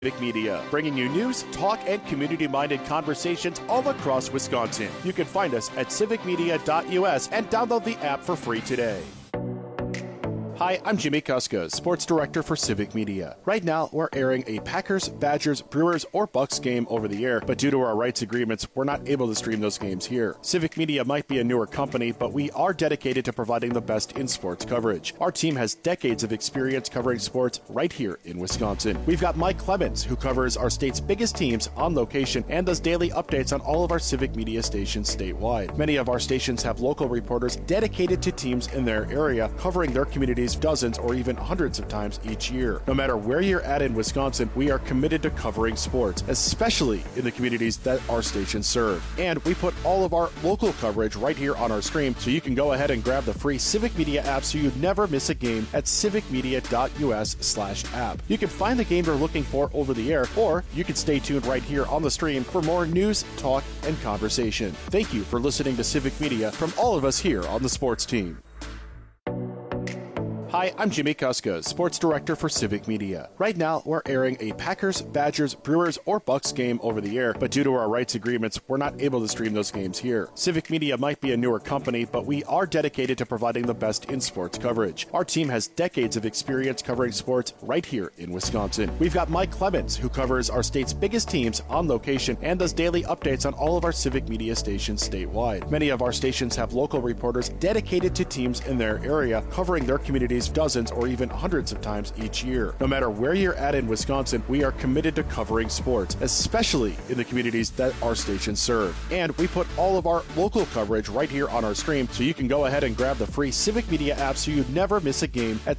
Civic Media, bringing you news, talk, and community-minded conversations all across Wisconsin. You can find us at civicmedia.us and download the app for free today. Hi, I'm Jimmy Kuska, Sports Director for Civic Media. Right now, we're airing a Packers, Badgers, Brewers, or Bucks game over the air, but due to our rights agreements, we're not able to stream those games here. Civic Media might be a newer company, but we are dedicated to providing the best in sports coverage. Our team has decades of experience covering sports right here in Wisconsin. We've got Mike Clemens, who covers our state's biggest teams on location and does daily updates on all of our Civic Media stations statewide. Many of our stations have local reporters dedicated to teams in their area, covering their communities dozens or even hundreds of times each year. No matter where you're at in Wisconsin, we are committed to covering sports, especially in the communities that our stations serve. And we put all of our local coverage right here on our stream, so you can go ahead and grab the free Civic Media app so you never miss a game at civicmedia.us/app. You can find the game you're looking for over the air, or you can stay tuned right here on the stream for more news, talk, and conversation. Thank you for listening to Civic Media from all of us here on the sports team. Hi, I'm Jimmy Kuska, Sports Director for Civic Media. Right now, we're airing a Packers, Badgers, Brewers, or Bucks game over the air, but due to our rights agreements, we're not able to stream those games here. Civic Media might be a newer company, but we are dedicated to providing the best in sports coverage. Our team has decades of experience covering sports right here in Wisconsin. We've got Mike Clemens, who covers our state's biggest teams on location and does daily updates on all of our Civic Media stations statewide. Many of our stations have local reporters dedicated to teams in their area, covering their communities dozens or even hundreds of times each year. No matter where you're at in Wisconsin, we are committed to covering sports, especially in the communities that our stations serve. And we put all of our local coverage right here on our stream, so you can go ahead and grab the free Civic Media app so you never miss a game at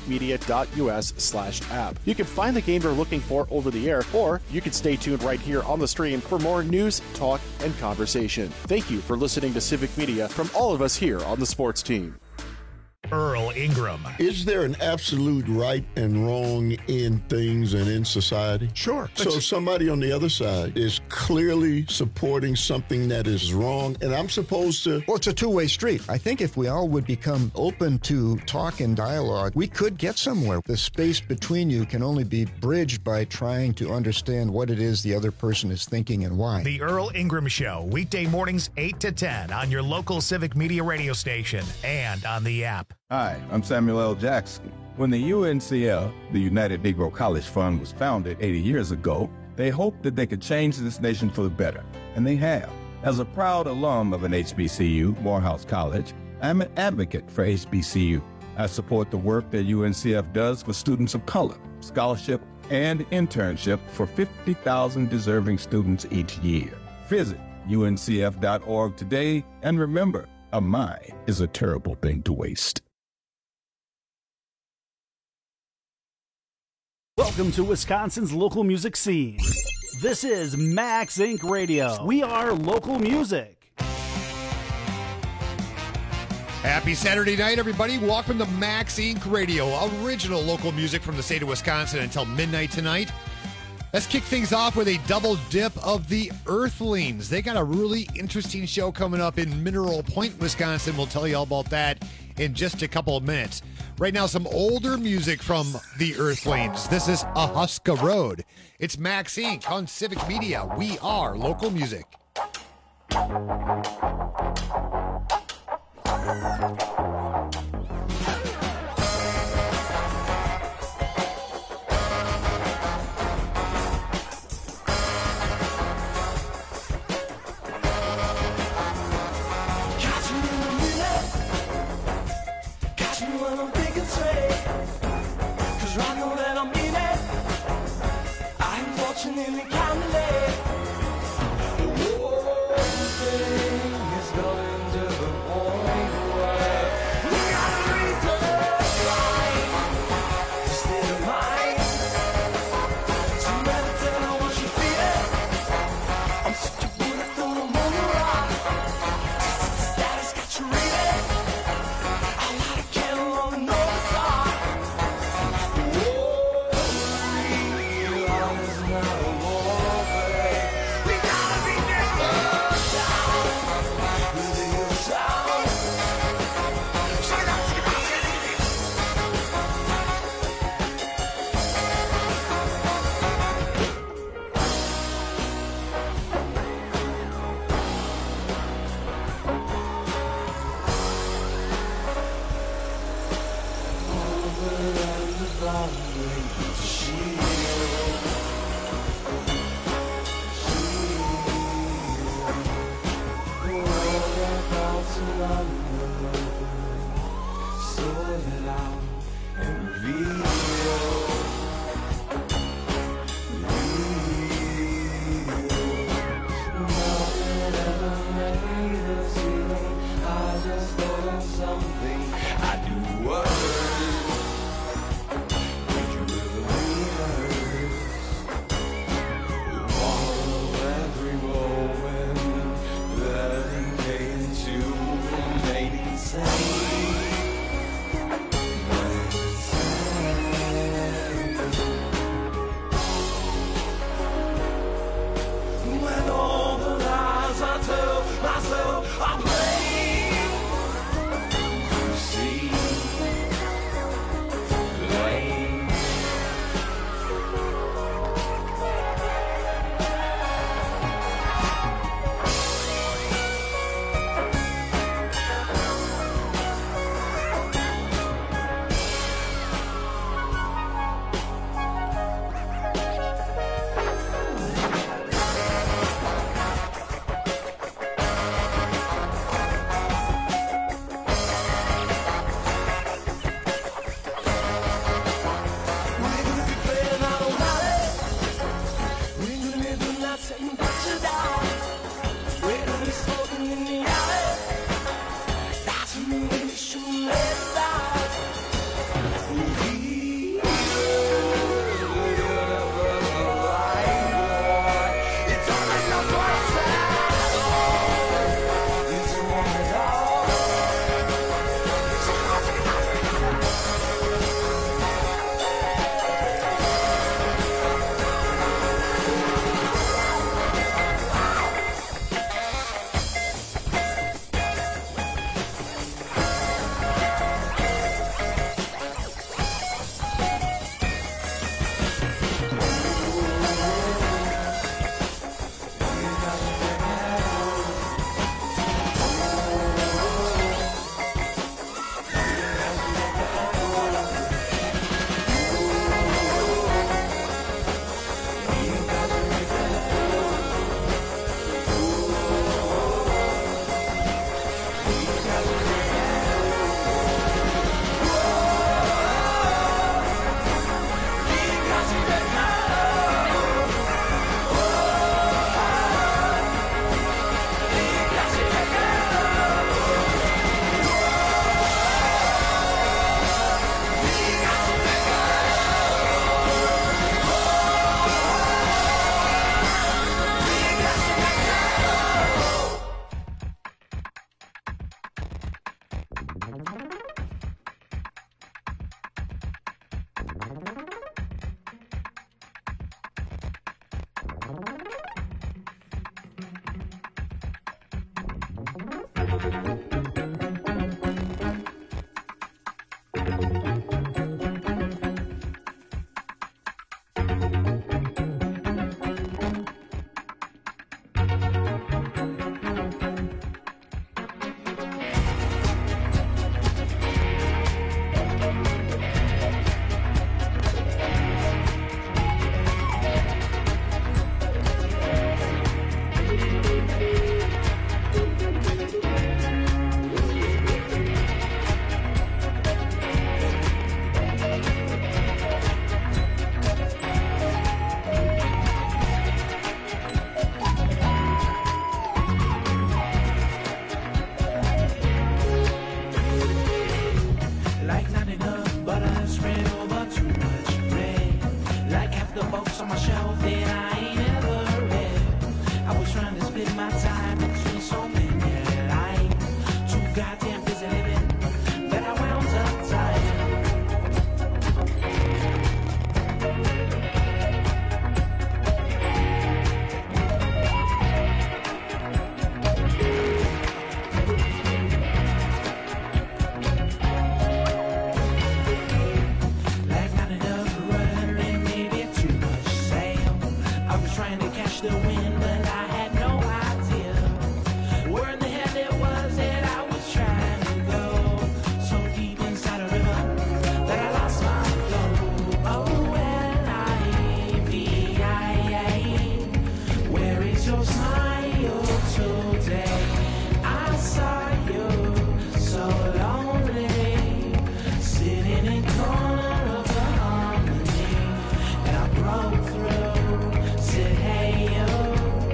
civicmedia.us/app. You can find the game you're looking for over the air, or you can stay tuned right here on the stream for more news, talk, and conversation. Thank you for listening to Civic Media from all of us here on the sports team. Earl Ingram. Is there an absolute right and wrong in things and in society? Sure. So somebody on the other side is clearly supporting something that is wrong, and I'm supposed to... Well, it's a two-way street. I think if we all would become open to talk and dialogue, we could get somewhere. The space between you can only be bridged by trying to understand what it is the other person is thinking and why. The Earl Ingram Show, weekday mornings 8 to 10 on your local Civic Media radio station and on the app. Hi, I'm Samuel L. Jackson. When the UNCF, the United Negro College Fund, was founded 80 years ago, they hoped that they could change this nation for the better, and they have. As a proud alum of an HBCU, Morehouse College, I'm an advocate for HBCU. I support the work that UNCF does for students of color, scholarship, and internship for 50,000 deserving students each year. Visit uncf.org today, and remember, a mind is a terrible thing to waste. Welcome to Wisconsin's local music scene. This is Max Inc. Radio. We are local music. Happy Saturday night, everybody. Welcome to Max Inc. Radio, original local music from the state of Wisconsin until midnight tonight. Let's kick things off with a double dip of the Earthlings. They got a really interesting show coming up in Mineral Point, Wisconsin. We'll tell you all about that in just a couple of minutes. Right now, some older music from the Earthlings. This is A Huska Road. It's Max Inc. on Civic Media. We are local music. Said, hey, yo.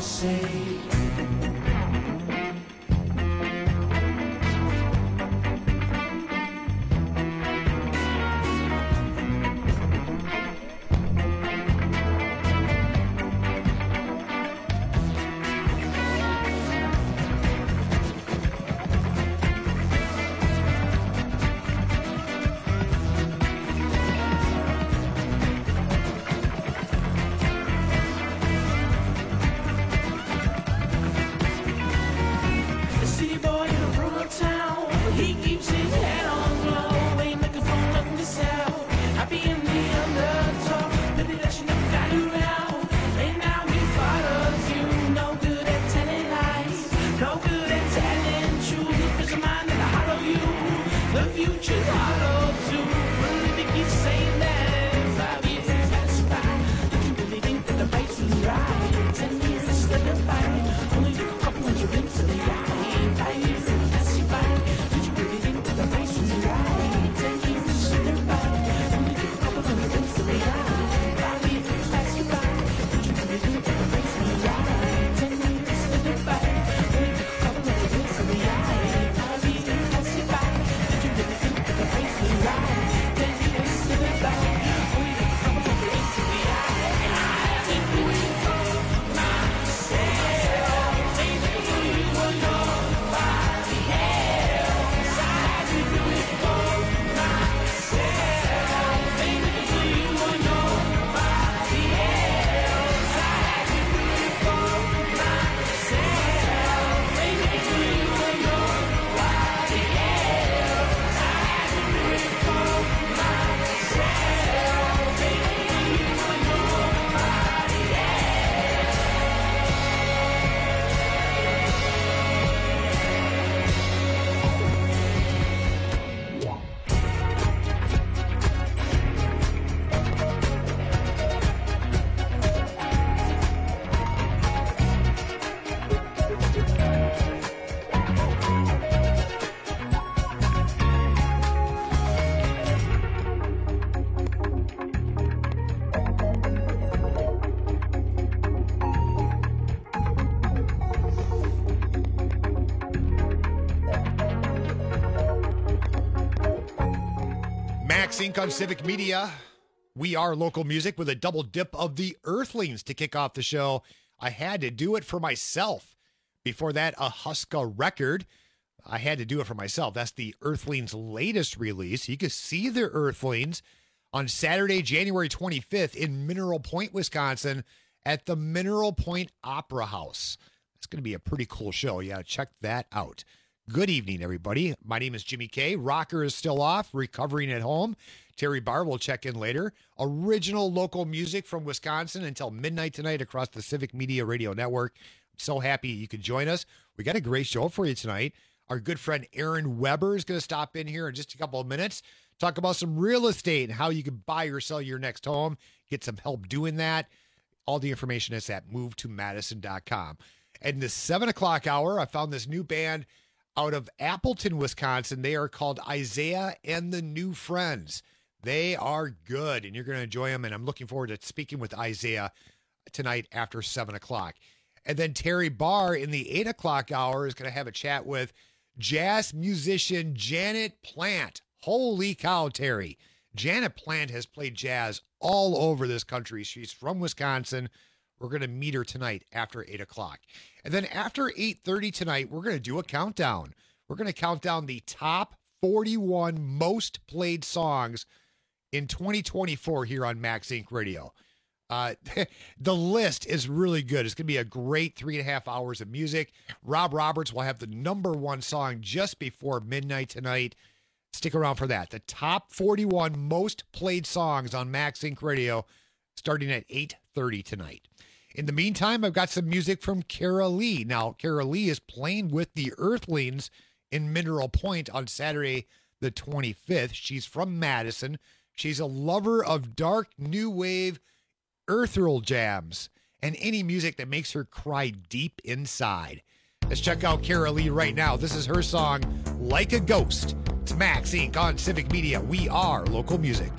say. Sync on Civic Media. We are local music with a double dip of the Earthlings to kick off the show. I had to do it for myself. Before that, a Huska record. I had to do it for myself. That's the Earthlings' latest release. You can see the Earthlings on Saturday, January 25th in Mineral Point, Wisconsin at the Mineral Point Opera House. That's going to be a pretty cool show. You got to check that out. Good evening, everybody. My name is Jimmy K. Rocker is still off, recovering at home. Terry Barr will check in later. Original local music from Wisconsin until midnight tonight across the Civic Media Radio Network. I'm so happy you could join us. We got a great show for you tonight. Our good friend Aaron Weber is going to stop in here in just a couple of minutes, talk about some real estate and how you can buy or sell your next home, get some help doing that. All the information is at movetomadison.com. And the 7 o'clock hour, I found this new band out of Appleton, Wisconsin. They are called Isaiah and the New Friends. They are good, and you're going to enjoy them, and I'm looking forward to speaking with Isaiah tonight after 7 o'clock. And then Terry Barr in the 8 o'clock hour is going to have a chat with jazz musician Janet Plant. Holy cow, Terry. Janet Plant has played jazz all over this country. She's from Wisconsin. We're going to meet her tonight after 8 o'clock. And then after 8:30 tonight, we're going to do a countdown. We're going to count down the top 41 most played songs in 2024 here on Max Inc. Radio. The list is really good. It's going to be a great 3.5 hours of music. Rob Roberts will have the number one song just before midnight tonight. Stick around for that. The top 41 most played songs on Max Inc. Radio starting at 8:30 tonight. In the meantime, I've got some music from Kara Lee. Now, Kara Lee is playing with the Earthlings in Mineral Point on Saturday the 25th. She's from Madison. She's a lover of dark new wave earthral jams and any music that makes her cry deep inside. Let's check out Kara Lee right now. This is her song, Like a Ghost. It's Max Inc. on Civic Media. We are local music.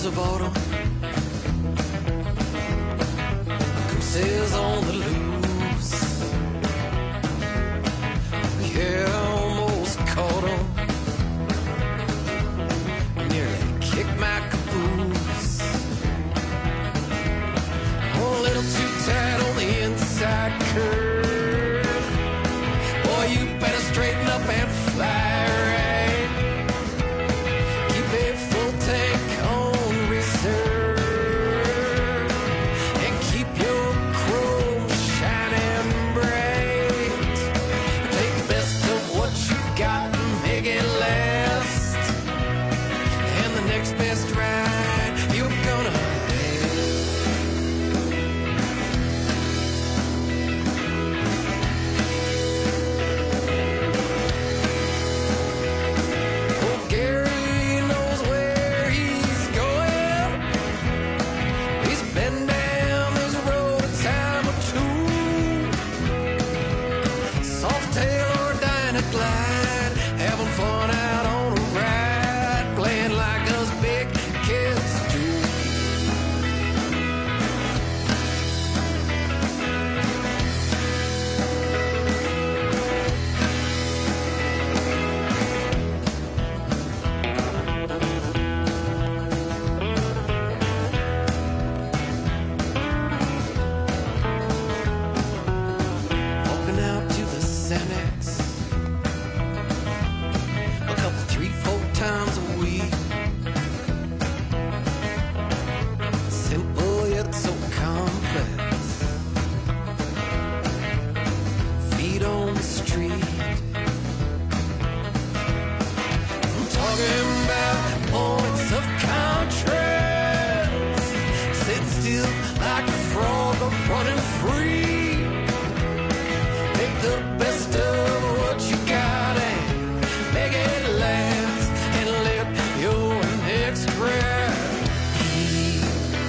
colors of autumn, gooses on the loose. Yeah, almost caught 'em. Nearly kicked my caboose. A little too tight on the inside curve. Boy, you better straighten up and fly right. Keep a full tank on reserve and keep your chrome shining bright. Take the best of what you got and make it last. And the next best ride you're gonna have. Oh, Gary knows where he's going. He's been down this road a time or two. Softail or Dyna Glide, having fun out on a ride, playing like us big kids do. Walking out to the Xanax a couple, 3-4 times a week. Simple yet so complex. Feet on the street. I'm talking about points of contrast. Sitting still like a frog or running free. Take the best of what you got and make it last. And let your next breath heal.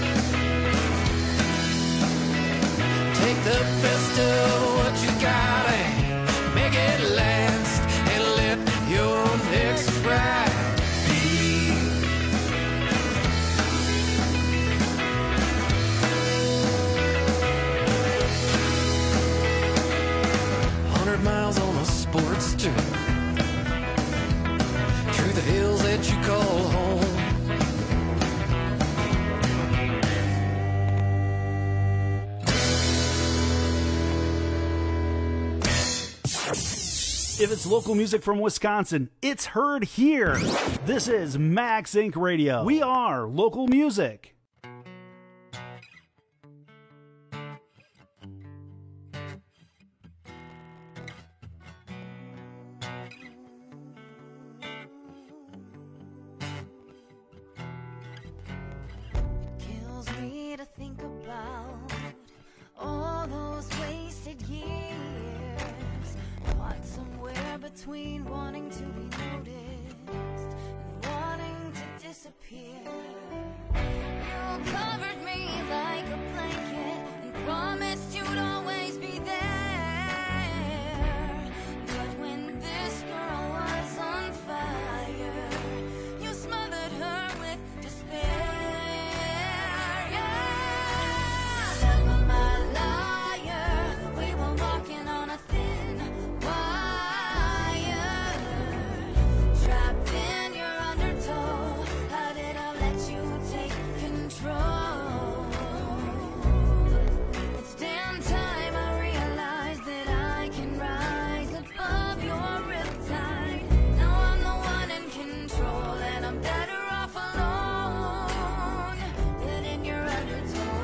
Take the best of what you got and make it last. And let your next breath heal. 100 miles on a Sportster through the hills that you call home. If it's local music from Wisconsin, it's heard here. This is Max Inc. Radio. We are local music. Kills me to think about all those wasted years, caught somewhere between wanting to be noticed and wanting to disappear. You covered me like a blanket and promised you'd always be there. But when this girl was on fire, you smothered her with despair. Never my liar, we were walking on a thin wire, trapped in your undertow. How did I let you take control? It's damn time I realized that I can rise above your riptide. Now I'm the one in control, and I'm better off alone than in your undertow.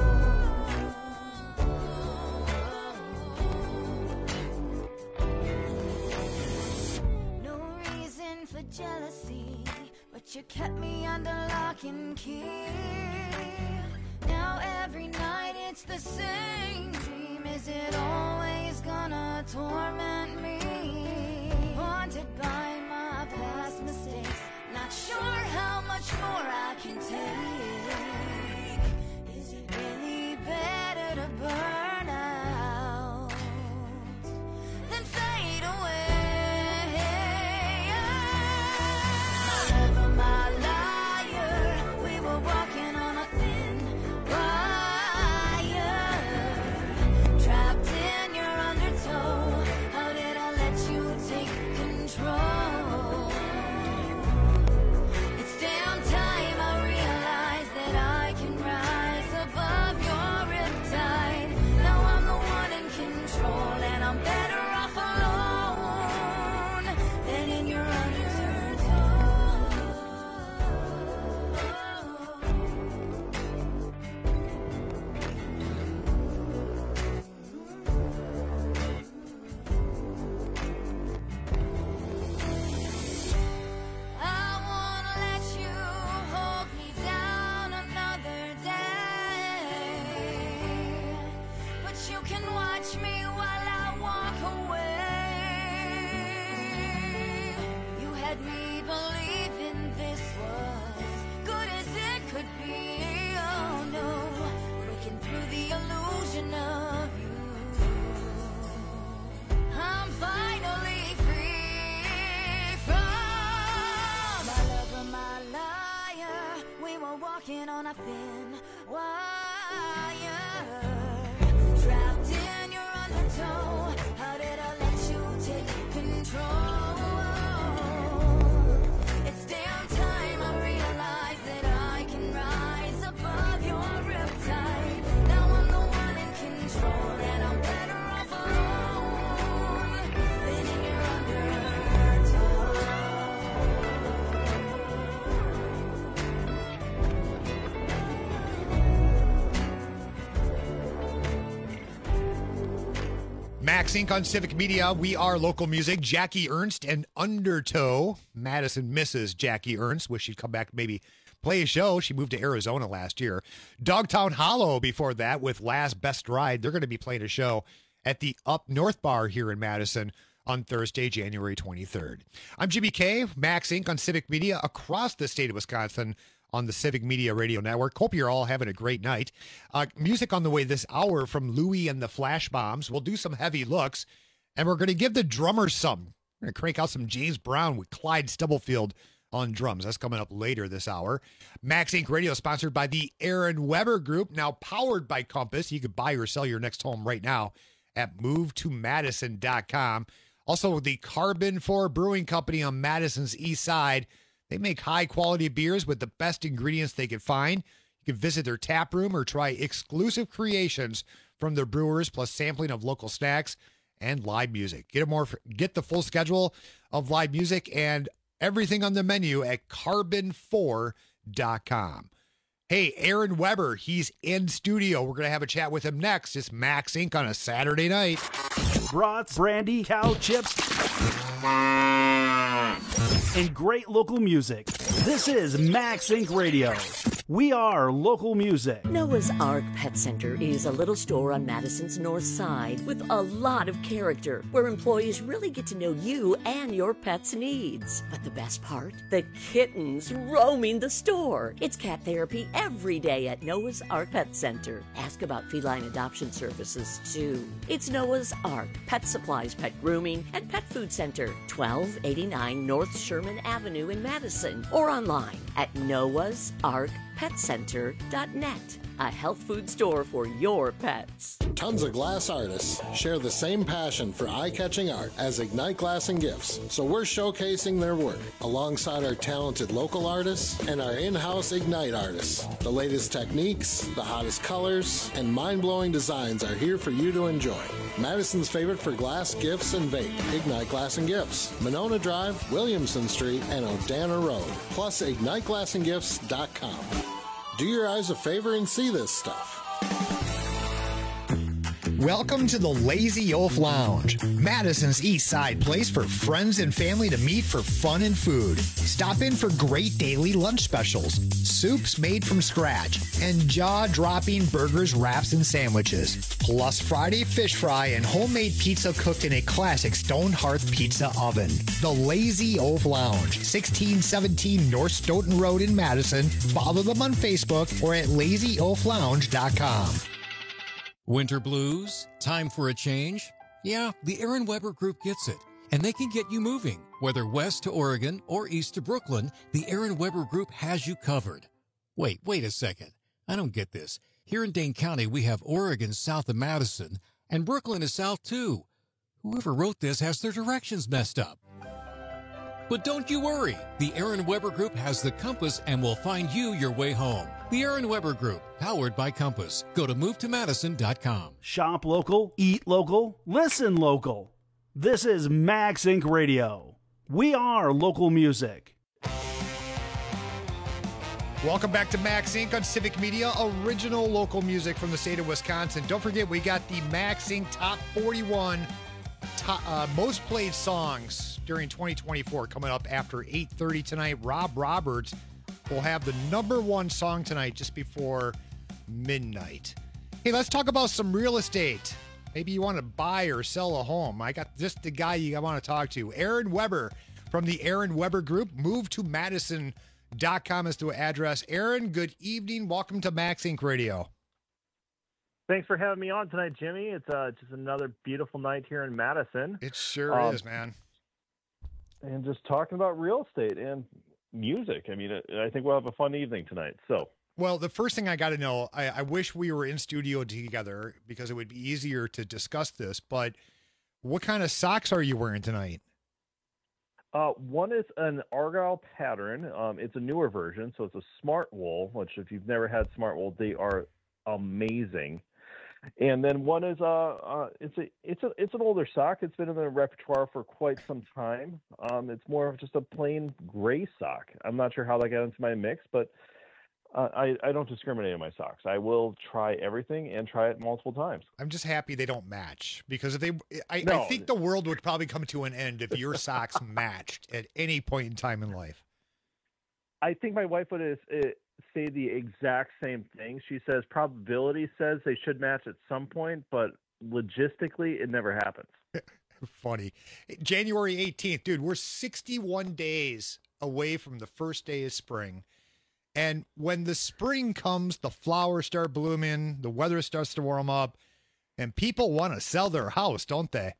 No reason for jealousy, but you kept me under lock and key. Now every night it's the same dream. Is it always gonna torment me? Haunted by my past mistakes, not sure how much more I can take. Is it really better to burn out than fade away? Never my liar, we were walking on a thin wire. Trapped in your undertow. How did I let you take control? It's damn time I realize that I can rise above your riptide. Now I'm the one in control, and I'm better off alone than in your Max Inc. on Civic Media. We are local music. Jackie Ernst and Undertow. Madison misses Jackie Ernst. Wish she'd come back, maybe play a show. She moved to Arizona last year. Dogtown Hollow before that with Last Best Ride. They're going to be playing a show at the Up North Bar here in Madison on Thursday, January 23rd. I'm Jimmy K. Max Inc. on Civic Media across the state of Wisconsin on the Civic Media Radio Network. Hope you're all having a great night. Music on the way this hour from Louie and the Flash Bombs. We'll do some heavy looks, and we're going to give the drummers some. We're going to crank out some James Brown with Clyde Stubblefield on drums. That's coming up later this hour. Max Inc. Radio sponsored by the Aaron Weber Group, now powered by Compass. You can buy or sell your next home right now at movetomadison.com. Also, the Carbon 4 Brewing Company on Madison's east side. They make high-quality beers with the best ingredients they can find. You can visit their tap room or try exclusive creations from their brewers, plus sampling of local snacks and live music. Get the full schedule of live music and everything on the menu at carbon4.com. Hey, Aaron Weber, he's in studio. We're going to have a chat with him next. It's Max Inc. on a Saturday night. Brats, brandy, cow chips, and great local music. This is Max Inc. Radio. We are local music. Noah's Ark Pet Center is a little store on Madison's north side with a lot of character, where employees really get to know you and your pet's needs. But the best part? The kittens roaming the store. It's cat therapy every day at Noah's Ark Pet Center. Ask about feline adoption services, too. It's Noah's Ark Pet Supplies, Pet Grooming, and Pet Food Center, 1289 North Sherman Avenue in Madison, or online at noahsarkpetcenter.net. A health food store for your pets. Tons of glass artists share the same passion for eye-catching art as Ignite Glass and Gifts, so we're showcasing their work alongside our talented local artists and our in-house Ignite artists. The latest techniques, the hottest colors, and mind-blowing designs are here for you to enjoy. Madison's favorite for glass, gifts, and vape, Ignite Glass and Gifts, Monona Drive, Williamson Street, and Odana Road, plus IgniteGlassandGifts.com. Do your eyes a favor and see this stuff. Welcome to the Lazy Oaf Lounge, Madison's East Side place for friends and family to meet for fun and food. Stop in for great daily lunch specials, soups made from scratch, and jaw-dropping burgers, wraps, and sandwiches. Plus Friday fish fry and homemade pizza cooked in a classic stone hearth pizza oven. The Lazy Oaf Lounge, 1617 North Stoughton Road in Madison. Follow them on Facebook or at lazyoaflounge.com. Winter blues? Time for a change? Yeah, the Aaron Weber Group gets it. And they can get you moving. Whether west to Oregon or east to Brooklyn, the Aaron Weber Group has you covered. Wait a second. I don't get this. Here in Dane County, we have Oregon south of Madison, and Brooklyn is south too. Whoever wrote this has their directions messed up. But don't you worry. The Aaron Weber Group has the compass and will find you your way home. The Aaron Weber Group, powered by Compass. Go to movetomadison.com. Shop local, eat local, listen local. This is Max Inc. Radio. We are local music. Welcome back to Max Inc. on Civic Media, original local music from the state of Wisconsin. Don't forget, we got the Max Inc. Top 41 most played songs during 2024 coming up after 8:30 tonight. Rob Roberts will have the number one song tonight just before midnight. Hey, let's talk about some real estate. Maybe you want to buy or sell a home. I got just the guy you want to talk to. Aaron Weber from the Aaron Weber Group. MoveToMadison.com is the address. Aaron, good evening. Welcome to Max Inc. Radio. Thanks for having me on tonight, Jimmy. It's just another beautiful night here in Madison. It sure is, man. And just talking about real estate. And music. I mean, I think we'll have a fun evening tonight. So. Well, the first thing I got to know, I wish we were in studio together because it would be easier to discuss this, but what kind of socks are you wearing tonight? One is an Argyle pattern. It's a newer version, so it's a smart wool, which if you've never had smart wool, they are amazing. And then one is it's an older sock. It's been in the repertoire for quite some time. It's more of just a plain gray sock. I'm not sure how that got into my mix, but I don't discriminate in my socks. I will try everything and try it multiple times. I'm just happy they don't match because if I No. think the world would probably come to an end if your socks matched at any point in time in life. I think my wife would say the exact same thing. She says probability says they should match at some point, but logistically, it never happens. Funny. January 18th, dude, we're 61 days away from the first day of spring. And when the spring comes, the flowers start blooming, the weather starts to warm up, and people want to sell their house, don't they?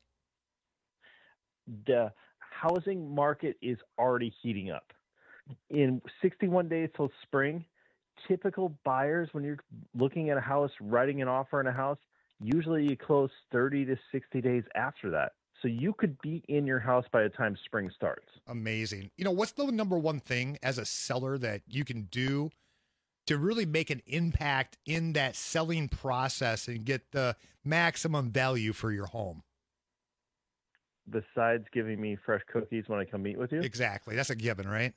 The housing market is already heating up. In 61 days till spring, typical buyers, when you're looking at a house, writing an offer on a house, usually you close 30 to 60 days after that. So you could be in your house by the time spring starts. Amazing. You know, what's the number one thing as a seller that you can do to really make an impact in that selling process and get the maximum value for your home? Besides giving me fresh cookies when I come meet with you? Exactly. That's a given, right?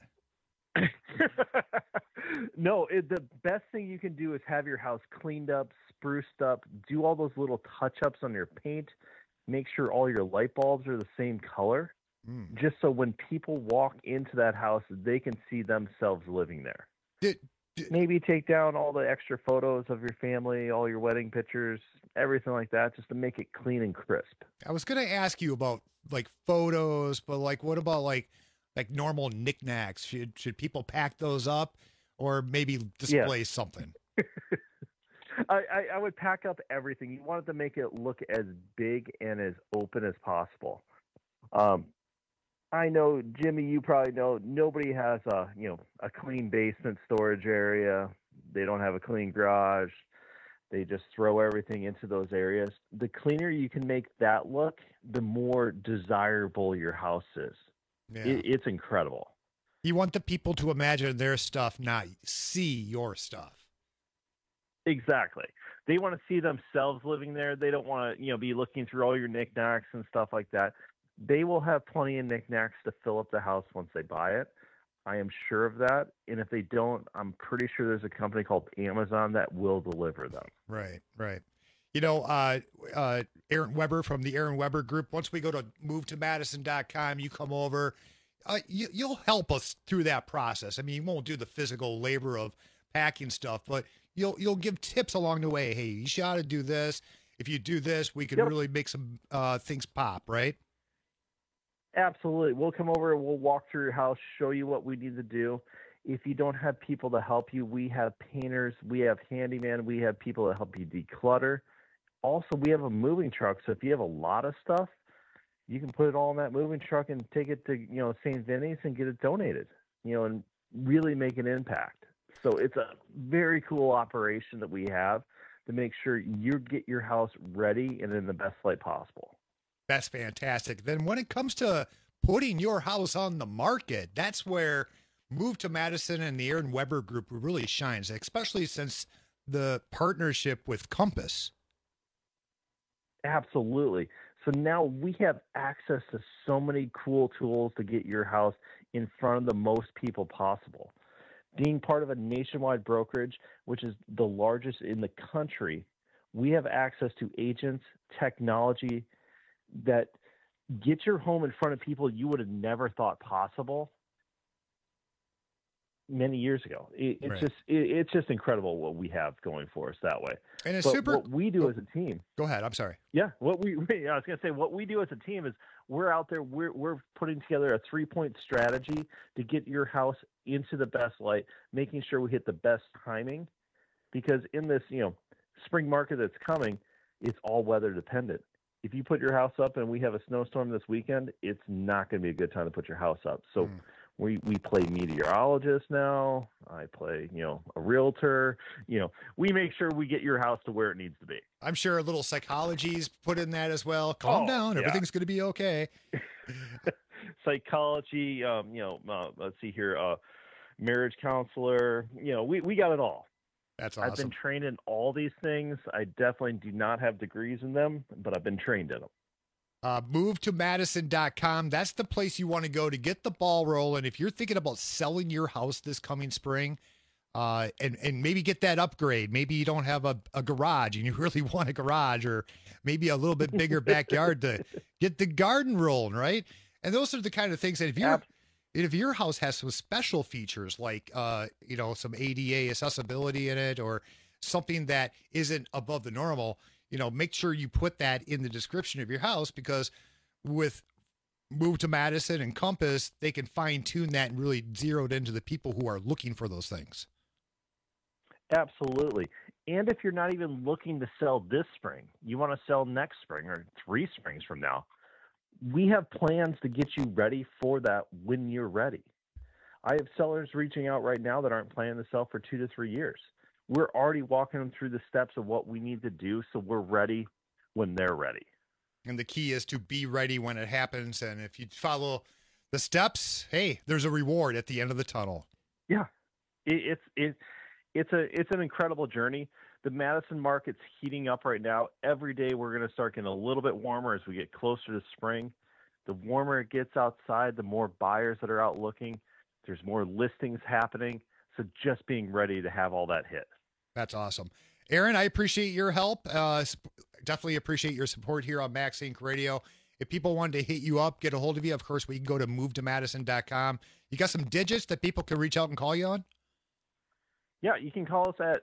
No, the best thing you can do is have your house cleaned up, spruced up, do all those little touch-ups on your paint, make sure all your light bulbs are the same color, just so when people walk into that house, they can see themselves living there. Maybe take down all the extra photos of your family, all your wedding pictures, everything like that, just to make it clean and crisp. I was going to ask you about like photos, but like, what about like normal knickknacks? Should people pack those up or maybe display something? I would pack up everything. You want it to make it look as big and as open as possible. I know, Jimmy, you probably know nobody has a clean basement storage area. They don't have a clean garage. They just throw everything into those areas. The cleaner you can make that look, the more desirable your house is. Yeah. It's incredible. You want the people to imagine their stuff, not see your stuff. Exactly. They want to see themselves living there. They don't want to, be looking through all your knickknacks and stuff like that. They will have plenty of knickknacks to fill up the house once they buy it. I am sure of that. And if they don't, I'm pretty sure there's a company called Amazon that will deliver them. Right, right. You know, Aaron Weber from the Aaron Weber Group, once we go to movetomadison.com, you come over, you'll help us through that process. I mean, you won't do the physical labor of packing stuff, but you'll give tips along the way. Hey, you should ought to do this. If you do this, we could really make some things pop, right? Absolutely. We'll come over and we'll walk through your house, show you what we need to do. If you don't have people to help you, we have painters, we have handyman, we have people to help you declutter. Also, we have a moving truck, so if you have a lot of stuff, you can put it all in that moving truck and take it to, St. Vinny's and get it donated, and really make an impact. So it's a very cool operation that we have to make sure you get your house ready and in the best light possible. That's fantastic. Then when it comes to putting your house on the market, that's where Move to Madison and the Aaron Weber Group really shines, especially since the partnership with Compass. Absolutely. So now we have access to so many cool tools to get your house in front of the most people possible. Being part of a nationwide brokerage, which is the largest in the country, we have access to agents, technology that get your home in front of people you would have never thought possible many years ago. It's just incredible what we have going for us that way. And what we do as a team. Go ahead. I'm sorry. Yeah, I was going to say what we do as a team is we're out there. We're putting together a 3-point strategy to get your house into the best light, making sure we hit the best timing. Because in this spring market that's coming, it's all weather dependent. If you put your house up and we have a snowstorm this weekend, it's not going to be a good time to put your house up. So We play meteorologist now. I play, a realtor. We make sure we get your house to where it needs to be. I'm sure a little psychology's put in that as well. Calm down. Everything's going to be okay. Psychology, let's see here, marriage counselor. We got it all. That's awesome. I've been trained in all these things. I definitely do not have degrees in them, but I've been trained in them. MoveToMadison.com. That's the place you want to go to get the ball rolling. If you're thinking about selling your house this coming spring, and maybe get that upgrade. Maybe you don't have a garage and you really want a garage, or maybe a little bit bigger backyard to get the garden rolling, right? And those are the kind of things that if your house has some special features like, some ADA accessibility in it, or something that isn't above the normal, make sure you put that in the description of your house, because with Move to Madison and Compass, they can fine tune that and really zero it into the people who are looking for those things. Absolutely. And if you're not even looking to sell this spring, you want to sell next spring or 3 springs from now, we have plans to get you ready for that when you're ready. I have sellers reaching out right now that aren't planning to sell for 2 to 3 years. We're already walking them through the steps of what we need to do, so we're ready when they're ready. And the key is to be ready when it happens. And if you follow the steps, hey, there's a reward at the end of the tunnel. Yeah, it's an incredible journey. The Madison market's heating up right now. Every day we're going to start getting a little bit warmer as we get closer to spring. The warmer it gets outside, the more buyers that are out looking. There's more listings happening. So just being ready to have all that hit. That's awesome. Aaron, I appreciate your help. Definitely appreciate your support here on Max Inc. Radio. If people wanted to hit you up, get a hold of you, of course, we can go to MoveToMadison.com. You got some digits that people can reach out and call you on? Yeah, you can call us at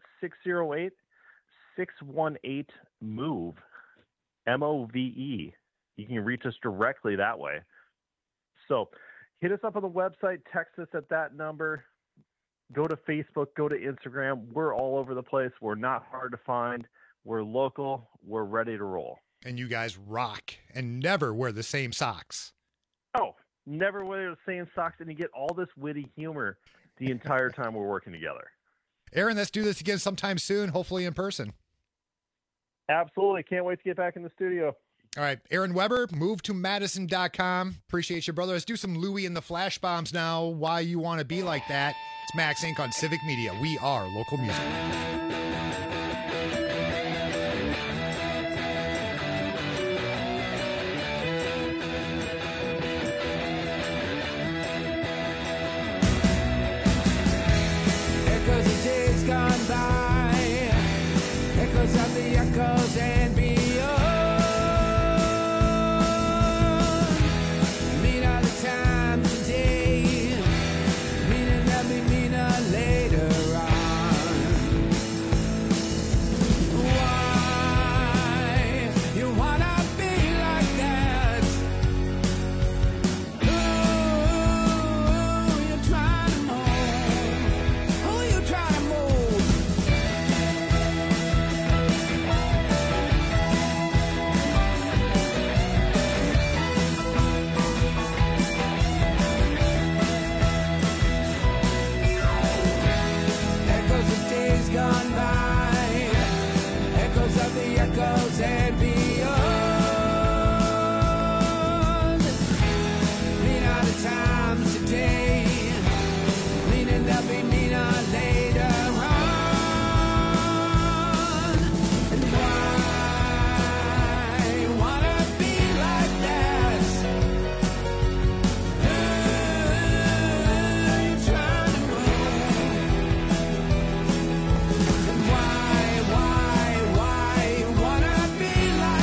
608-618-MOVE, MOVE. You can reach us directly that way. So hit us up on the website, text us at that number, go to Facebook, go to Instagram. We're all over the place. We're not hard to find. We're local. We're ready to roll. And you guys rock and never wear the same socks. Oh, never wear the same socks, and you get all this witty humor the entire time we're working together. Aaron, let's do this again sometime soon, hopefully in person. Absolutely. Can't wait to get back in the studio. All right. Aaron Weber, MoveToMadison.com. Appreciate you, brother. Let's do some Louie and the Flash Bombs now. Why you want to be like that. It's Max Inc. on Civic Media. We are local music. Echoes of days gone by, echoes of the echoes and beyond. Mean all the time today, meaning that we meaner later on. Why you wanna be like that? Ooh, you're trying to move. Who you trying to move? Echoes of days gone by, echoes of the echoes and beyond. Mean all the times today, meaning they'll be meaner later on. And why you wanna be like that? You're trying to move. And why you wanna be like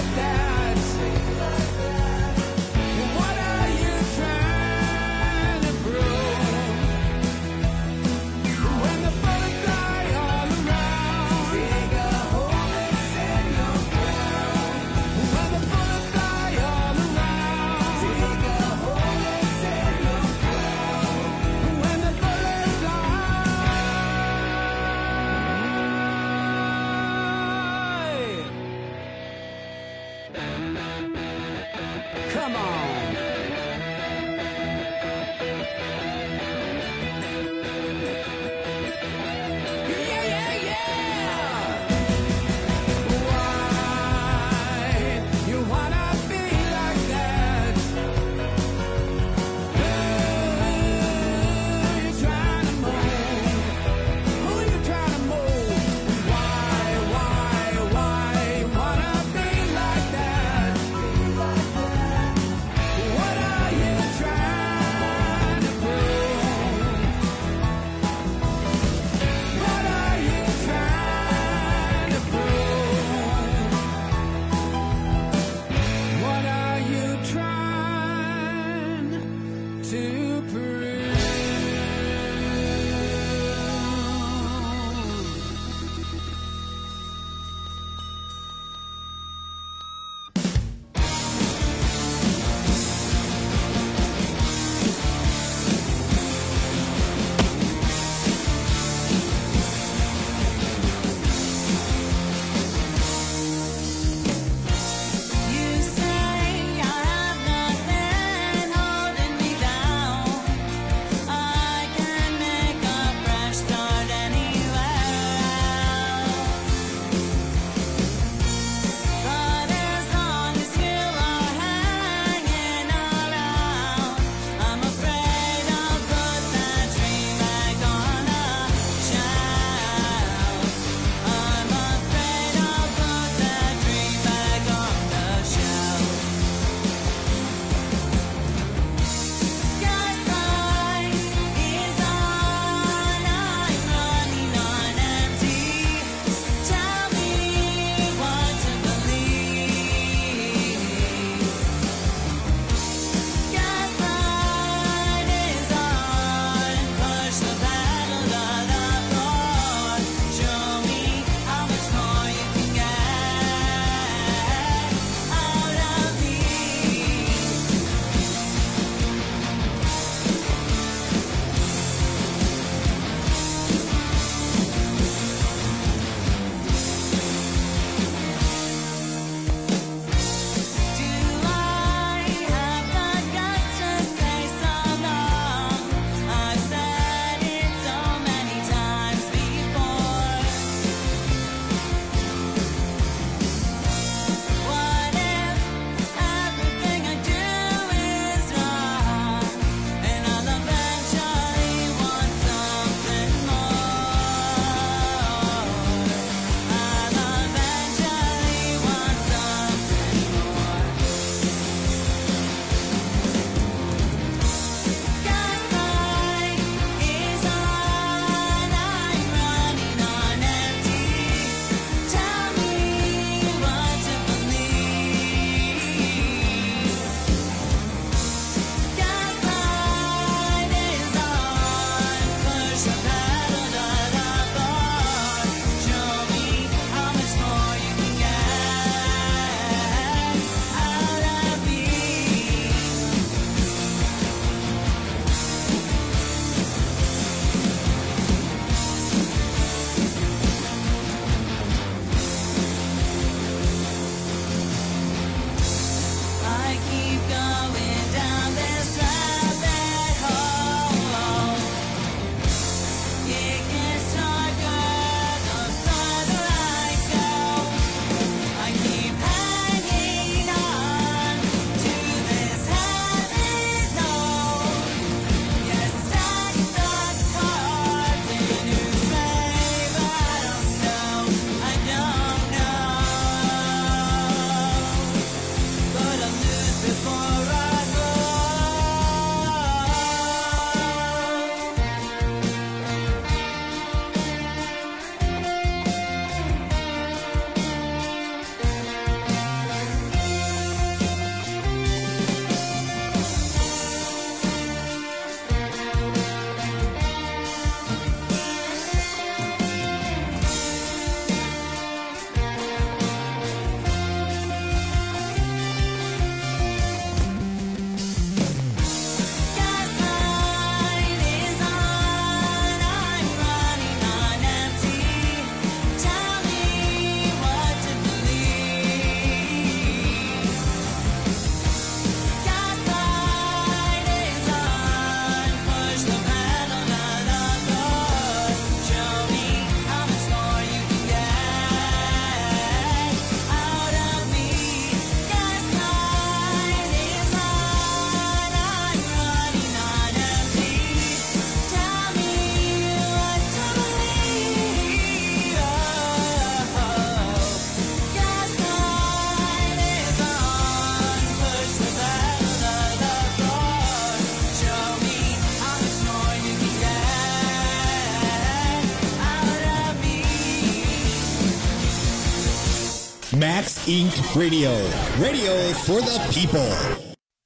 Max Inc. Radio. Radio for the people.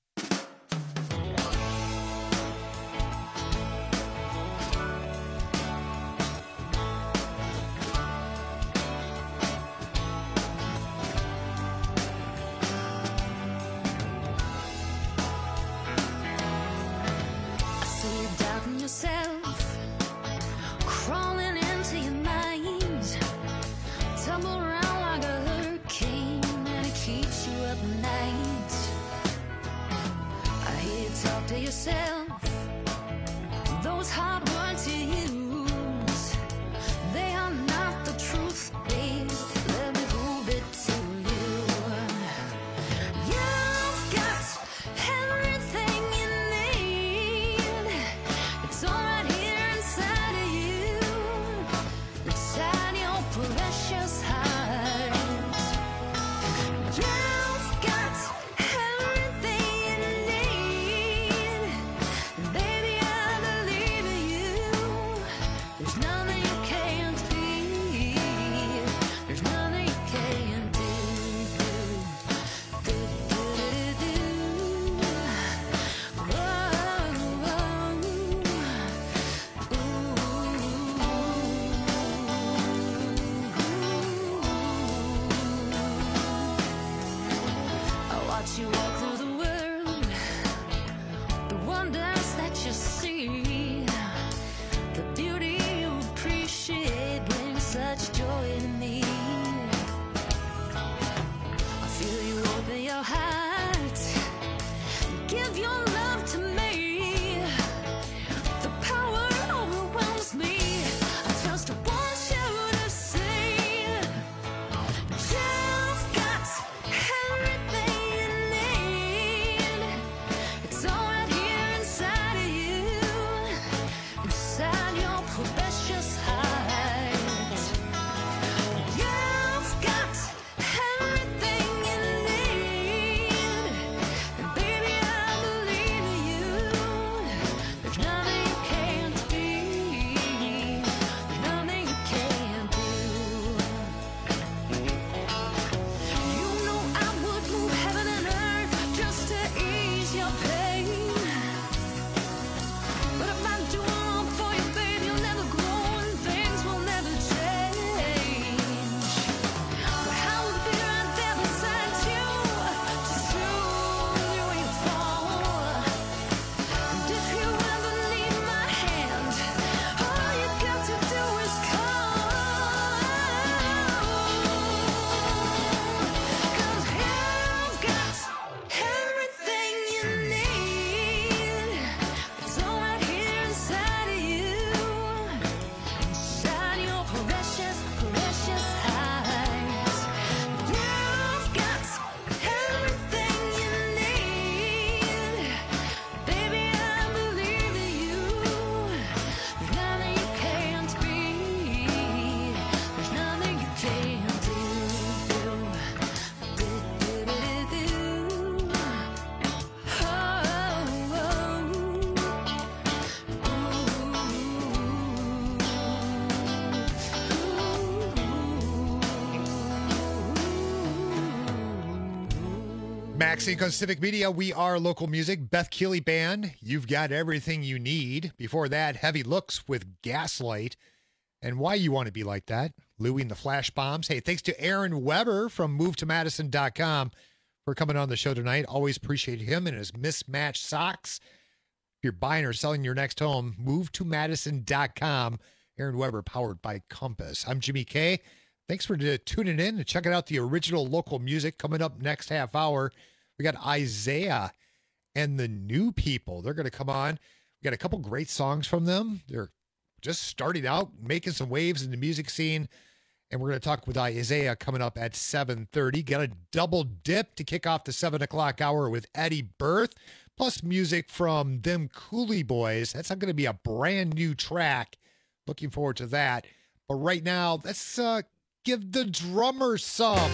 Max Inc. on Civic Media. We are local music. Beth Keeley Band, You've Got Everything You Need. Before that, Heavy Looks with Gaslight. And Why You Want to Be Like That, Louie and the Flash Bombs. Hey, thanks to Aaron Weber from MoveToMadison.com for coming on the show tonight. Always appreciate him and his mismatched socks. If you're buying or selling your next home, MoveToMadison.com. Aaron Weber, powered by Compass. I'm Jimmy K. Thanks for tuning in and checking out the original local music. Coming up next half hour, we got Isaiah and the New People. They're going to come on. We got a couple great songs from them. They're just starting out, making some waves in the music scene. And we're going to talk with Isaiah coming up at 7:30. Got a double dip to kick off the 7 o'clock hour with Eddie Berth, plus music from them Cooley Boys. That's going to be a brand new track. Looking forward to that. But right now, let's give the drummer some.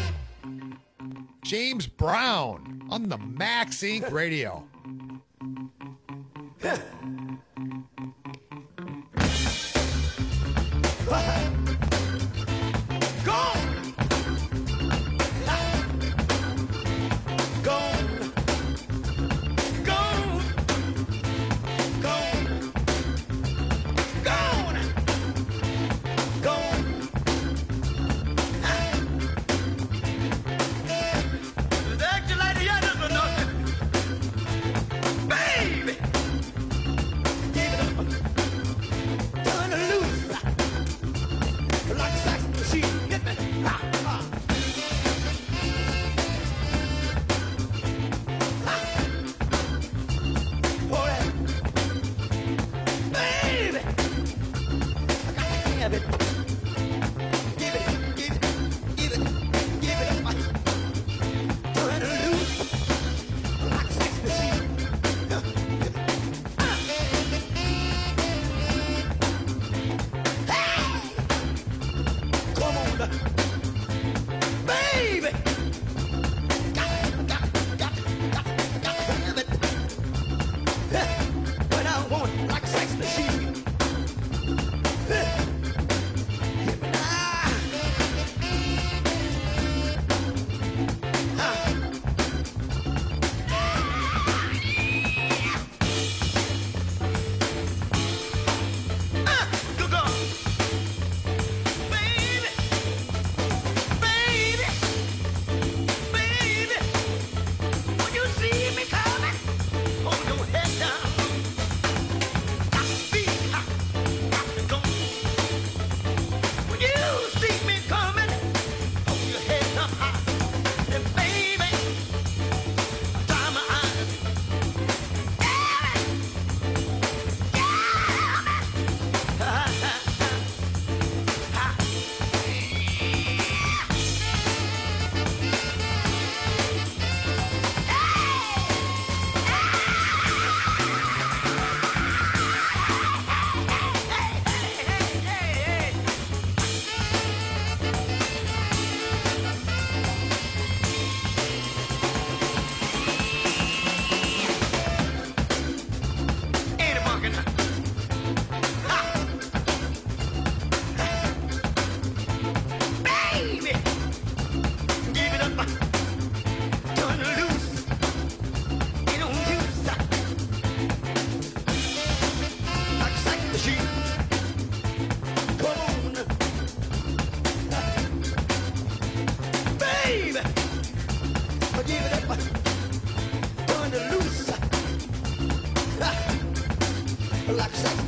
James Brown on the Max Inc. Radio. Go!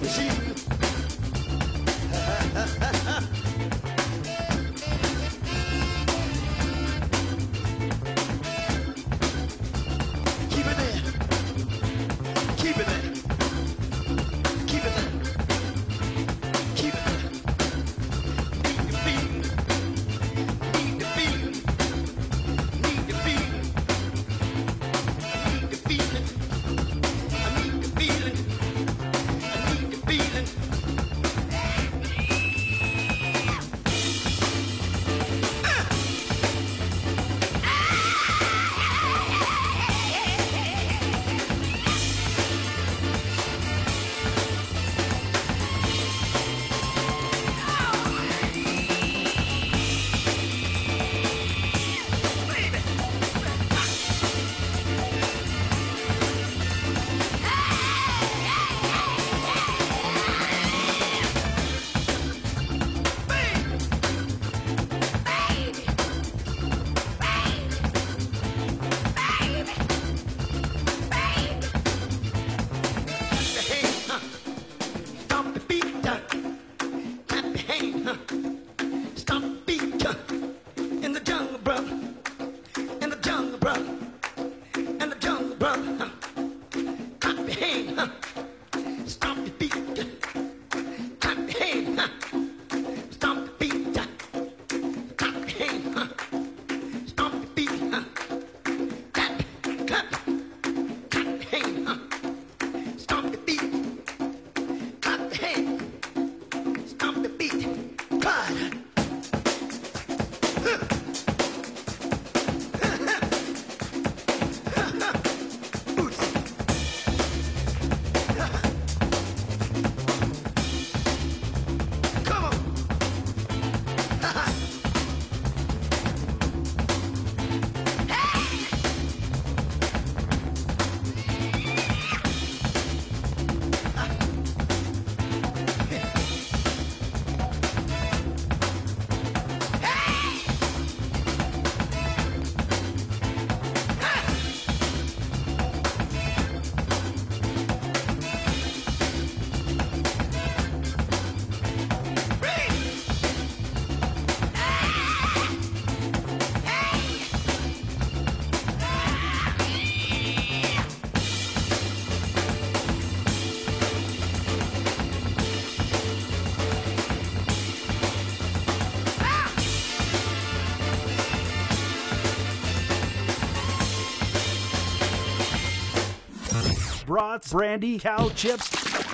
brats, brandy, cow chips,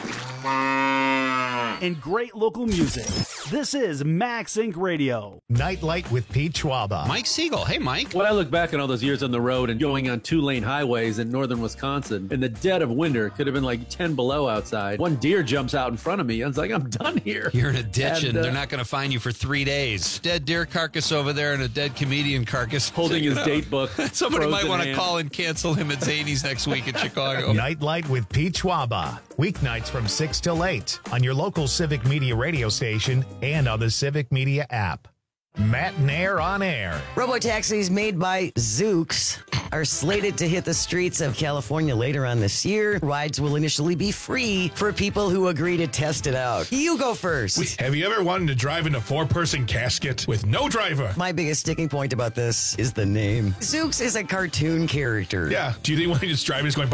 and great local music. This is Max Inc. Radio. Nightlight with Pete Schwaba. Mike Siegel. Hey, Mike. When I look back on all those years on the road and going on 2-lane highways in northern Wisconsin, in the dead of winter, it could have been like 10 below outside. One deer jumps out in front of me. I was like, I'm done here. You're in a ditch and they're not going to find you for 3 days. Dead deer carcass over there and a dead comedian carcass. Holding his date book. Somebody might want to call and cancel him at Zany's next week in Chicago. Nightlight with Pete Schwaba. Weeknights from 6 till 8 on your local Civic Media radio station and on the Civic Media app. Matt Nair on air. Robotaxis made by Zoox are slated to hit the streets of California later on this year. Rides will initially be free for people who agree to test it out. You go first. Have you ever wanted to drive in a 4-person casket with no driver? My biggest sticking point about this is the name. Zoox is a cartoon character. Yeah. Do you think when he's driving, he's going...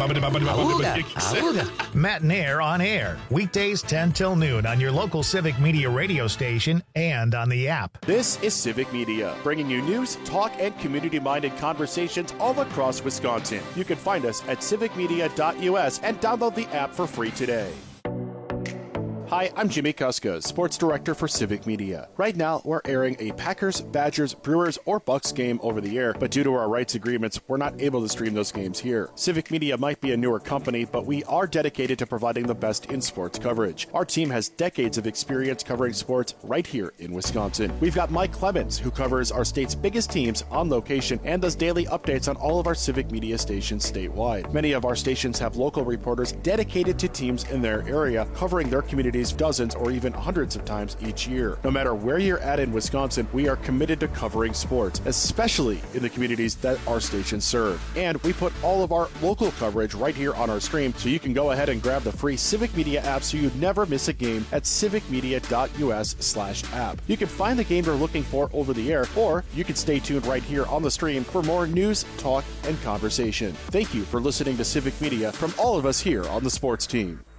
Matt Nair on air. Weekdays 10 till noon on your local Civic Media radio station and on the app. This is Civic Media, bringing you news, talk, and community-minded conversations all across Wisconsin. You can find us at civicmedia.us and download the app for free today. Hi, I'm Jimmy Kuska, Sports Director for Civic Media. Right now, we're airing a Packers, Badgers, Brewers, or Bucks game over the air, but due to our rights agreements, we're not able to stream those games here. Civic Media might be a newer company, but we are dedicated to providing the best in sports coverage. Our team has decades of experience covering sports right here in Wisconsin. We've got Mike Clemens, who covers our state's biggest teams on location and does daily updates on all of our Civic Media stations statewide. Many of our stations have local reporters dedicated to teams in their area, covering their communities days, dozens, or even hundreds of times each year. No matter where you're at in Wisconsin, we are committed to covering sports, especially in the communities that our stations serve. And we put all of our local coverage right here on our stream, so you can go ahead and grab the free Civic Media app so you never miss a game at civicmedia.us/app. You can find the game you're looking for over the air, or you can stay tuned right here on the stream for more news, talk, and conversation. Thank you for listening to Civic Media from all of us here on the sports team.